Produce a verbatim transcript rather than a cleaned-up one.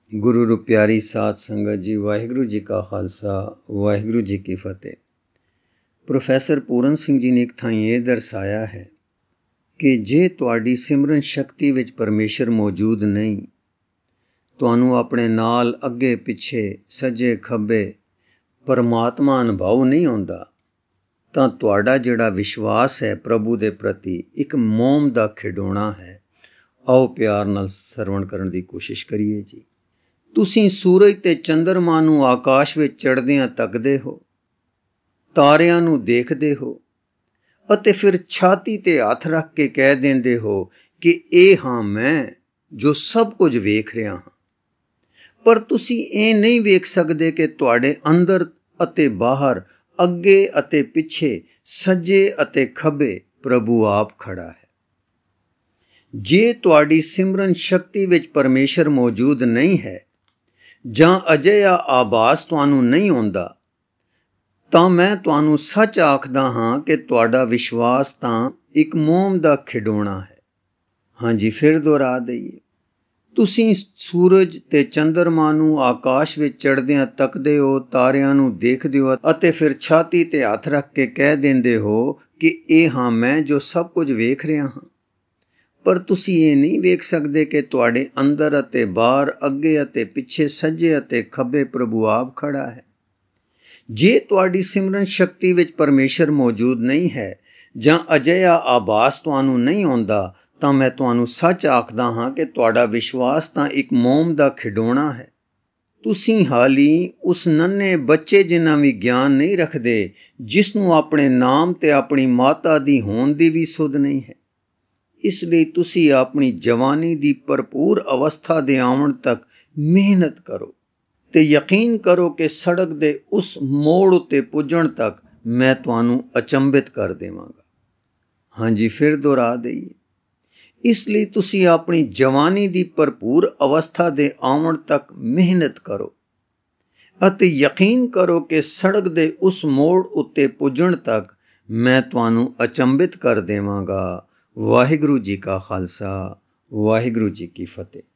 ਗੁਰੂ ਰੂ ਪਿਆਰੀ ਸਾਧ ਸੰਗਤ ਜੀ, ਵਾਹਿਗੁਰੂ ਜੀ ਕਾ ਖਾਲਸਾ, ਵਾਹਿਗੁਰੂ ਜੀ ਕੀ ਫਤਿਹ। ਪ੍ਰੋਫੈਸਰ ਪੂਰਨ ਸਿੰਘ ਜੀ ਨੇ ਇੱਕ ਥਾਂ ਇਹ ਦਰਸਾਇਆ ਹੈ ਕਿ ਜੇ ਤੁਹਾਡੀ ਸਿਮਰਨ ਸ਼ਕਤੀ ਵਿੱਚ ਪਰਮੇਸ਼ਰ ਮੌਜੂਦ ਨਹੀਂ, ਤੁਹਾਨੂੰ ਆਪਣੇ ਨਾਲ ਅੱਗੇ ਪਿੱਛੇ ਸੱਜੇ ਖੱਬੇ ਪਰਮਾਤਮਾ ਅਨੁਭਵ ਨਹੀਂ ਆਉਂਦਾ, ਤਾਂ ਤੁਹਾਡਾ ਜਿਹੜਾ ਵਿਸ਼ਵਾਸ ਹੈ ਪ੍ਰਭੂ ਦੇ ਪ੍ਰਤੀ ਇੱਕ ਮੋਮ ਦਾ ਖਿਡੌਣਾ ਹੈ। ਆਓ ਪਿਆਰ ਨਾਲ ਸਰਵਣ ਕਰਨ ਦੀ ਕੋਸ਼ਿਸ਼ ਕਰੀਏ ਜੀ। ਤੁਸੀਂ ਸੂਰਜ ਤੇ ਚੰਦਰਮਾ ਨੂੰ ਆਕਾਸ਼ ਵਿੱਚ ਚੜ੍ਹਦਿਆਂ ਤੱਕਦੇ ਹੋ, ਤਾਰਿਆਂ ਨੂੰ ਦੇਖਦੇ ਹੋ ਅਤੇ ਫਿਰ ਛਾਤੀ ਤੇ ਹੱਥ ਰੱਖ ਕੇ ਕਹਿ ਦਿੰਦੇ ਹੋ ਕਿ ਇਹ ਹਾਂ ਮੈਂ ਜੋ ਸਭ ਕੁਝ ਵੇਖ ਰਿਹਾ ਹਾਂ। ਪਰ ਤੁਸੀਂ ਇਹ ਨਹੀਂ ਵੇਖ ਸਕਦੇ ਕਿ ਤੁਹਾਡੇ ਅੰਦਰ ਅਤੇ ਬਾਹਰ, ਅੱਗੇ ਅਤੇ ਪਿੱਛੇ, ਸੱਜੇ ਅਤੇ ਖੱਬੇ ਪ੍ਰਭੂ ਆਪ ਖੜਾ ਹੈ। ਜੇ ਤੁਹਾਡੀ ਸਿਮਰਨ ਸ਼ਕਤੀ ਵਿੱਚ ਪਰਮੇਸ਼ਰ ਮੌਜੂਦ ਨਹੀਂ ਹੈ ਜਾਂ ਅਜਿਹਾ ਆਭਾਸ ਤੁਹਾਨੂੰ ਨਹੀਂ ਆਉਂਦਾ, ਤਾਂ ਮੈਂ ਤੁਹਾਨੂੰ ਸੱਚ ਆਖਦਾ ਹਾਂ ਕਿ ਤੁਹਾਡਾ ਵਿਸ਼ਵਾਸ ਤਾਂ ਇੱਕ ਮੋਮ ਦਾ ਖਿਡੌਣਾ ਹੈ। ਹਾਂਜੀ, ਫਿਰ ਦੁਹਰਾ ਦਈਏ। ਤੁਸੀਂ ਸੂਰਜ ਤੇ ਚੰਦਰਮਾ ਨੂੰ ਆਕਾਸ਼ ਵਿੱਚ ਚੜ੍ਹਦਿਆਂ ਤੱਕਦੇ ਹੋ, ਤਾਰਿਆਂ ਨੂੰ ਦੇਖਦੇ ਹੋ ਅਤੇ ਫਿਰ ਛਾਤੀ ਤੇ ਹੱਥ ਰੱਖ ਕੇ ਕਹਿ ਦਿੰਦੇ ਹੋ ਕਿ ਇਹ ਹਾਂ ਮੈਂ ਜੋ ਸਭ ਕੁਝ ਵੇਖ ਰਿਹਾ ਹਾਂ। ਪਰ ਤੁਸੀਂ ਇਹ ਨਹੀਂ ਵੇਖ ਸਕਦੇ ਕਿ ਤੁਹਾਡੇ ਅੰਦਰ ਅਤੇ ਬਾਹਰ, ਅੱਗੇ ਅਤੇ ਪਿੱਛੇ, ਸੱਜੇ ਅਤੇ ਖੱਬੇ ਪ੍ਰਭੂ ਆਪ ਖੜਾ ਹੈ। ਜੇ ਤੁਹਾਡੀ ਸਿਮਰਨ ਸ਼ਕਤੀ ਵਿੱਚ ਪਰਮੇਸ਼ਰ ਮੌਜੂਦ ਨਹੀਂ ਹੈ ਜਾਂ ਅਜਿਹਾ ਆਭਾਸ ਤੁਹਾਨੂੰ ਨਹੀਂ ਆਉਂਦਾ, ਤਾਂ ਮੈਂ ਤੁਹਾਨੂੰ ਸੱਚ ਆਖਦਾ ਹਾਂ ਕਿ ਤੁਹਾਡਾ ਵਿਸ਼ਵਾਸ ਤਾਂ ਇੱਕ ਮੋਮ ਦਾ ਖਿਡੌਣਾ ਹੈ। ਤੁਸੀਂ ਹਾਲੀ ਉਸ ਨੰਨੇ ਬੱਚੇ ਜਿੰਨਾ ਵੀ ਗਿਆਨ ਨਹੀਂ ਰੱਖਦੇ, ਜਿਸ ਨੂੰ ਆਪਣੇ ਨਾਮ ਤੇ ਆਪਣੀ ਮਾਤਾ ਦੀ ਹੋਣ ਦੀ ਵੀ ਸੁੱਧ ਨਹੀਂ ਹੈ। ਇਸ ਲਈ ਤੁਸੀਂ ਆਪਣੀ ਜਵਾਨੀ ਦੀ ਭਰਪੂਰ ਅਵਸਥਾ ਦੇ ਆਉਣ ਤੱਕ ਮਿਹਨਤ ਕਰੋ ਤੇ ਯਕੀਨ ਕਰੋ ਕਿ ਸੜਕ ਦੇ ਉਸ ਮੋੜ ਉੱਤੇ ਪੁੱਜਣ ਤੱਕ ਮੈਂ ਤੁਹਾਨੂੰ ਅਚੰਭਿਤ ਕਰ ਦੇਵਾਂਗਾ। ਹਾਂਜੀ, ਫਿਰ ਦੁਹਰਾ ਦਈਏ। ਇਸ ਲਈ ਤੁਸੀਂ ਆਪਣੀ ਜਵਾਨੀ ਦੀ ਭਰਪੂਰ ਅਵਸਥਾ ਦੇ ਆਉਣ ਤੱਕ ਮਿਹਨਤ ਕਰੋ ਅਤੇ ਯਕੀਨ ਕਰੋ ਕਿ ਸੜਕ ਦੇ ਉਸ ਮੋੜ ਉੱਤੇ ਪੁੱਜਣ ਤੱਕ ਮੈਂ ਤੁਹਾਨੂੰ ਅਚੰਭਿਤ ਕਰ ਦੇਵਾਂਗਾ। ਵਾਹਿਗੁਰੂ ਜੀ ਕਾ ਖਾਲਸਾ, ਵਾਹਿਗੁਰੂ ਜੀ ਕੀ ਫਤਿਹ।